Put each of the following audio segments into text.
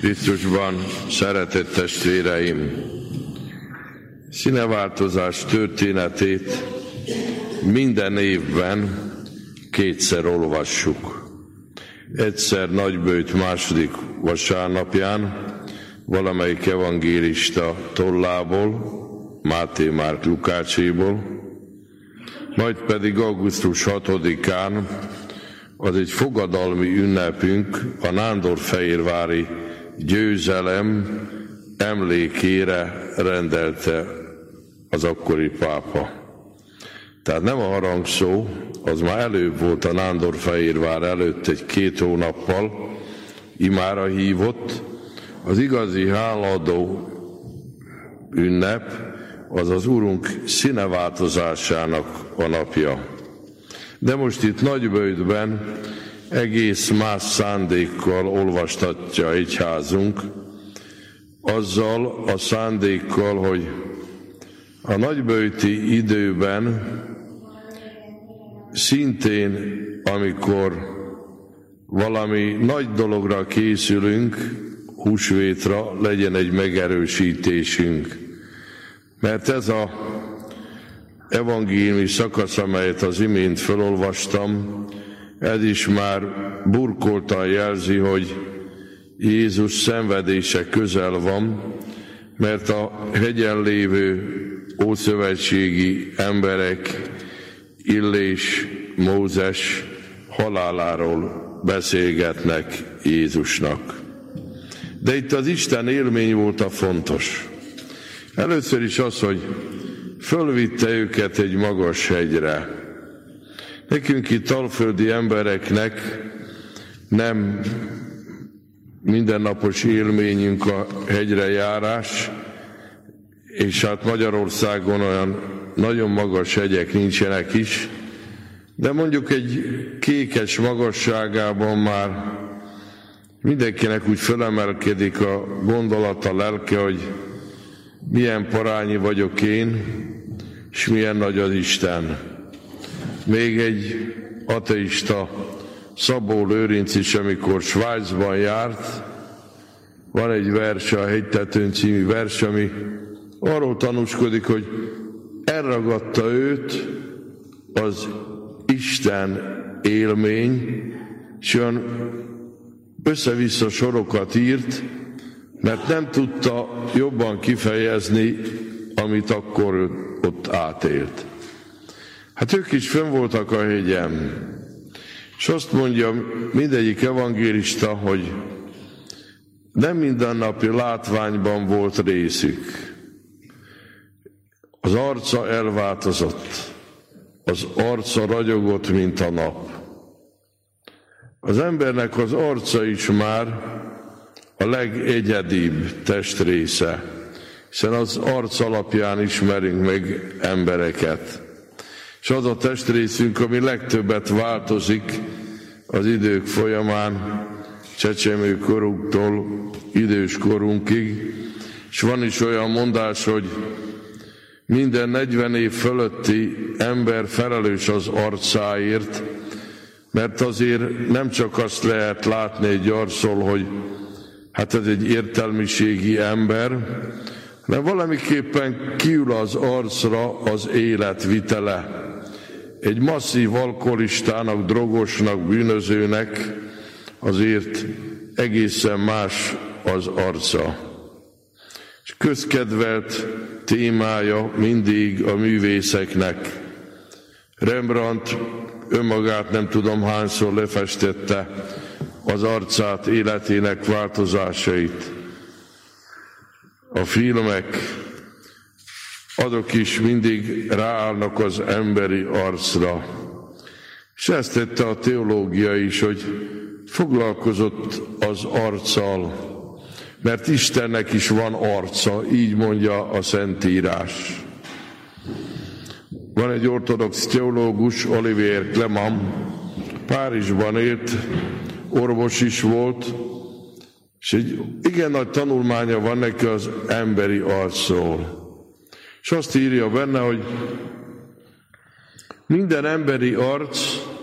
Krisztusban, szeretett testvéreim! Színeváltozás történetét minden évben kétszer olvassuk. Egyszer Nagyböjt második vasárnapján, valamelyik evangélista tollából, Máté, Márk, Lukácséból, majd pedig augusztus 6-án, az egy fogadalmi ünnepünk, a nándorfehérvári győzelem emlékére rendelte az akkori pápa. Tehát nem a harangszó, az már előbb volt a Nándorfehérvár előtt 1-2 hónappal, imára hívott. Az igazi hálaadó ünnep az az Úrunk színeváltozásának a napja. De most itt Nagyböjtben egész más szándékkal olvastatja egyházunk, azzal a szándékkal, hogy a nagyböjti időben szintén, amikor valami nagy dologra készülünk, húsvétra, legyen egy megerősítésünk. Mert ez az evangéliumi szakasz, amelyet az imént felolvastam, ez is már burkoltan jelzi, hogy Jézus szenvedése közel van, mert a hegyen lévő ószövetségi emberek Illés, Mózes haláláról beszélgetnek Jézusnak. De itt az Isten élmény volt a fontos. Először is az, hogy fölvitte őket egy magas hegyre. Nekünk itt alföldi embereknek nem mindennapos élményünk a hegyre járás, és hát Magyarországon olyan nagyon magas hegyek nincsenek is, de mondjuk egy Kékes magasságában már mindenkinek úgy fölemelkedik a gondolat, a lelke, hogy milyen parányi vagyok én, és milyen nagy az Isten. Még egy ateista Szabó Lőrinc is, amikor Svájcban járt, van egy vers, a Hegytetőn című vers, ami arról tanúskodik, hogy elragadta őt az Isten élmény, és olyan össze-vissza sorokat írt, mert nem tudta jobban kifejezni, amit akkor ott átélt. Hát ők is fönn voltak a hegyen, és azt mondja mindegyik evangélista, hogy nem mindennapi látványban volt részük. Az arca elváltozott, az arca ragyogott, mint a nap. Az embernek az arca is már a legegyedibb testrésze, hiszen az arc alapján ismerünk meg embereket. És az a testrészünk, ami legtöbbet változik az idők folyamán, csecsemőkorunktól idős korunkig, és van is olyan mondás, hogy minden 40 év fölötti ember felelős az arcáért, mert azért nem csak azt lehet látni egy arcról, hogy hát ez egy értelmiségi ember, hanem valamiképpen kiül az arcra az életvitele. Egy masszív alkoholistának, drogosnak, bűnözőnek azért egészen más az arca. És közkedvelt témája mindig a művészeknek. Rembrandt önmagát nem tudom hányszor lefestette, az arcát, életének változásait. A filmek, azok is mindig ráállnak az emberi arcra. És ezt tette a teológia is, hogy foglalkozott az arccal, mert Istennek is van arca, így mondja a Szentírás. Van egy ortodox teológus, Olivier Clément, Párizsban élt, orvos is volt, és egy igen nagy tanulmánya van neki az emberi arcról. És azt írja benne, hogy minden emberi arc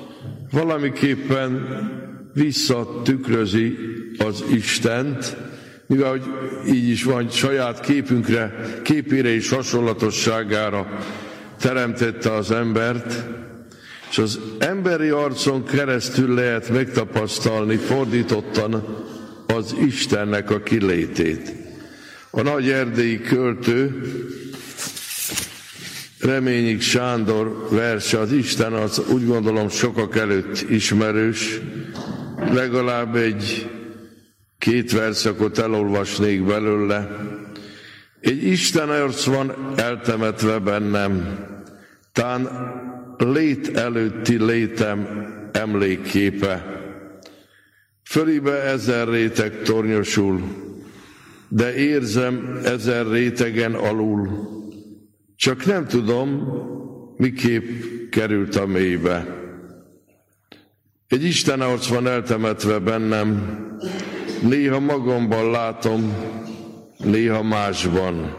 valamiképpen visszatükrözi az Istent, mivel hogy így is van, saját képére és hasonlatosságára teremtette az embert, és az emberi arcon keresztül lehet megtapasztalni fordítottan az Istennek a kilétét. A nagy erdélyi költő, Reményik Sándor verse, az Isten az úgy gondolom sokak előtt ismerős, legalább két verszakot elolvasnék belőle. Egy Isten arc van eltemetve bennem, tán lét előtti létem emlékképe. Fölébe 1000 réteg tornyosul, de érzem 1000 rétegen alul, csak nem tudom, miképp került a mélybe. Egy Isten arc van eltemetve bennem, néha magamban látom, néha másban.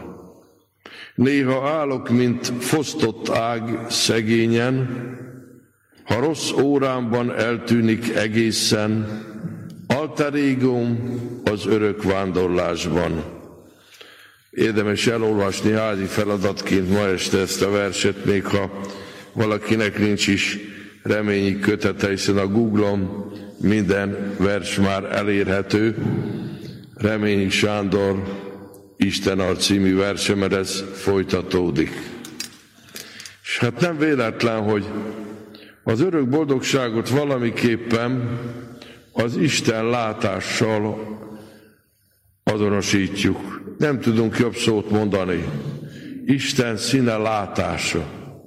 Néha állok, mint fosztott ág szegényen, ha rossz órámban eltűnik egészen, alter egóm az örök vándorlásban. Érdemes elolvasni házi feladatként ma este ezt a verset, még ha valakinek nincs is Reményik kötete, hiszen a Google-on minden vers már elérhető. Reményik Sándor Istenarc című verse, mert ez folytatódik. És hát nem véletlen, hogy az örök boldogságot valamiképpen az Isten látással azonosítjuk. Nem tudunk jobb szót mondani. Isten színe látása.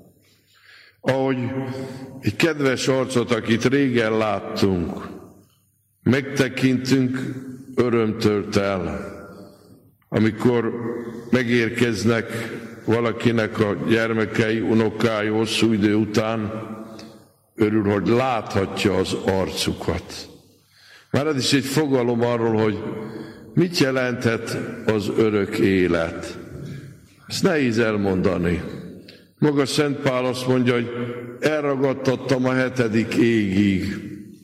Ahogy egy kedves arcot, akit régen láttunk, megtekintünk, öröm tölt el. Amikor megérkeznek valakinek a gyermekei, unokái hosszú idő után, örül, hogy láthatja az arcukat. Már ez is egy fogalom arról, hogy mit jelenthet az örök élet. Ezt nehéz elmondani. Maga Szent Pál azt mondja, hogy elragadtattam a 7. égig.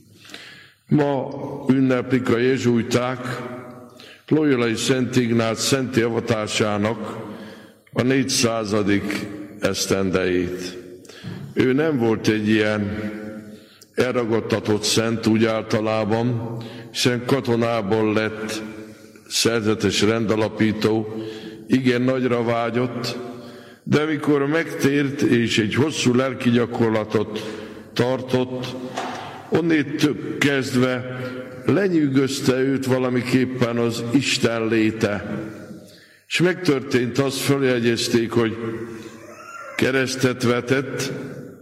Ma ünneplik a jezsuiták Loyolai Szent Ignác szentté avatásának a 400. esztendejét. Ő nem volt egy ilyen elragadtatott szent úgy általában, hiszen katonából lett szerzetes rendalapító, igen nagyra vágyott, de amikor megtért és egy hosszú lelki gyakorlatot tartott, onnét kezdve lenyűgözte őt valamiképpen az Isten léte. És megtörtént az, följegyezték, hogy keresztet vetett,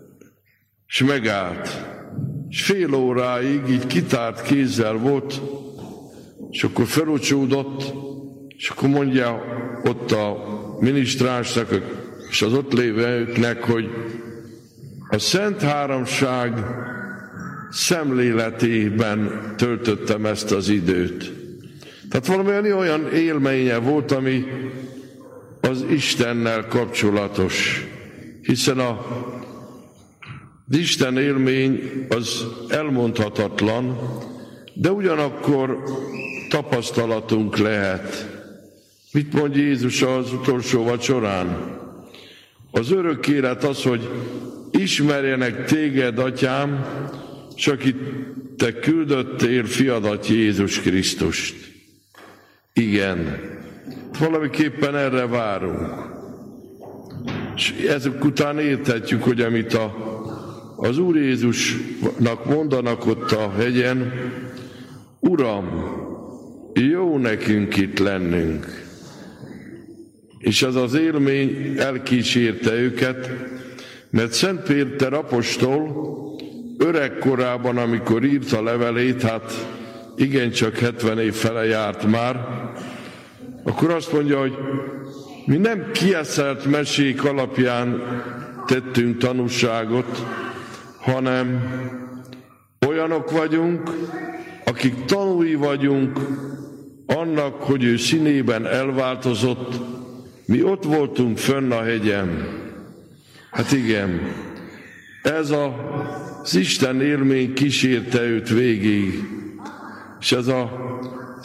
és megállt. És fél óráig így kitárt kézzel volt, és akkor felocsúdott, és akkor mondja ott a minisztránsnak és az ott lévőknek, hogy a Szent Háromság szemléletében töltöttem ezt az időt. Tehát valami olyan élménye volt, ami az Istennel kapcsolatos, hiszen az Isten élmény az elmondhatatlan, de ugyanakkor tapasztalatunk lehet. Mit mond Jézus az utolsó vacsorán? Az örök élet az, hogy ismerjenek téged, Atyám, és akit te küldöttél, fiadat, Jézus Krisztust. Igen, valamiképpen erre várunk. És ezek után érthetjük, hogy amit az Úr Jézusnak mondanak ott a hegyen, Uram, jó nekünk itt lennünk. És az az élmény elkísérte őket, mert Szent Péter apostol öregkorában, amikor írta levelét, hát igencsak 70 év fele járt már, akkor azt mondja, hogy mi nem kieszelt mesék alapján tettünk tanúságot, hanem olyanok vagyunk, akik tanúi vagyunk annak, hogy ő színében elváltozott, mi ott voltunk fönn a hegyen. Hát igen, ez az Isten élmény kísérte őt végig, és ez az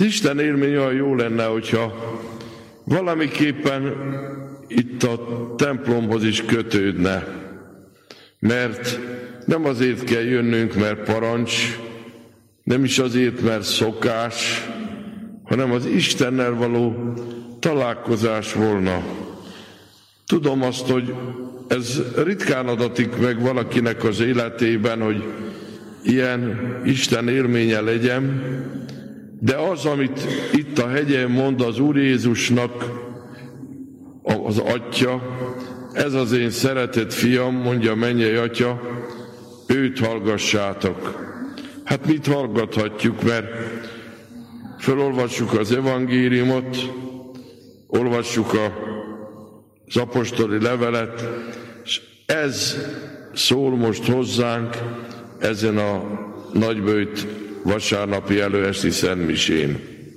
Isten élmény olyan jó lenne, hogyha valamiképpen itt a templomhoz is kötődne, mert nem azért kell jönnünk, mert parancs, nem is azért, mert szokás, hanem az Istennel való találkozás volna. Tudom azt, hogy ez ritkán adatik meg valakinek az életében, hogy ilyen Isten élménye legyen, de az, amit itt a hegyen mond az Úr Jézusnak az Atya, ez az én szeretett fiam, mondja mennyei Atya, őt hallgassátok. Hát mit hallgathatjuk, mert felolvassuk az evangéliumot, olvassuk az apostoli levelet, és ez szól most hozzánk ezen a nagyböjt vasárnapi előesti szentmisén.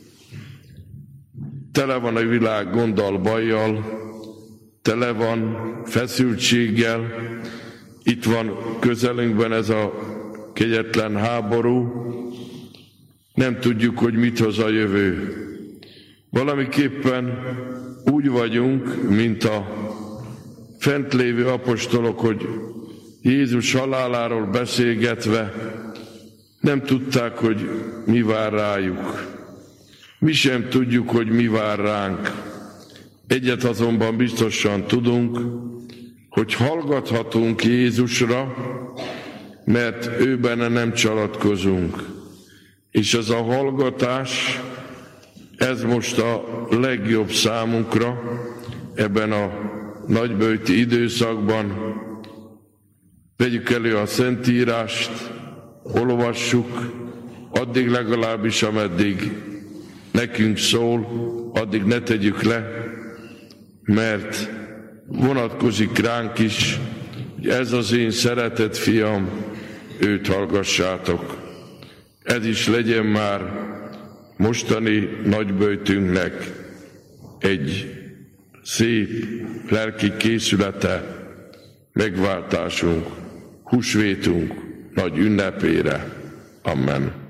Tele van a világ gonddal, bajjal, tele van feszültséggel, itt van közelünkben ez a kegyetlen háború, nem tudjuk, hogy mit hoz a jövő. Valamiképpen úgy vagyunk, mint a fent lévő apostolok, hogy Jézus haláláról beszélgetve nem tudták, hogy mi vár rájuk. Mi sem tudjuk, hogy mi vár ránk. Egyet azonban biztosan tudunk, hogy hallgathatunk Jézusra, mert ő benne nem csalatkozunk. És ez a hallgatás, ez most a legjobb számunkra ebben a nagyböjti időszakban. Vegyük elő a Szentírást, olvassuk, addig legalábbis, ameddig nekünk szól, addig ne tegyük le, mert vonatkozik ránk is, hogy ez az én szeretett fiam, őt hallgassátok. Ez is legyen már mostani nagyböjtünknek egy szép lelki készülete, megváltásunk, húsvétunk nagy ünnepére. Amen.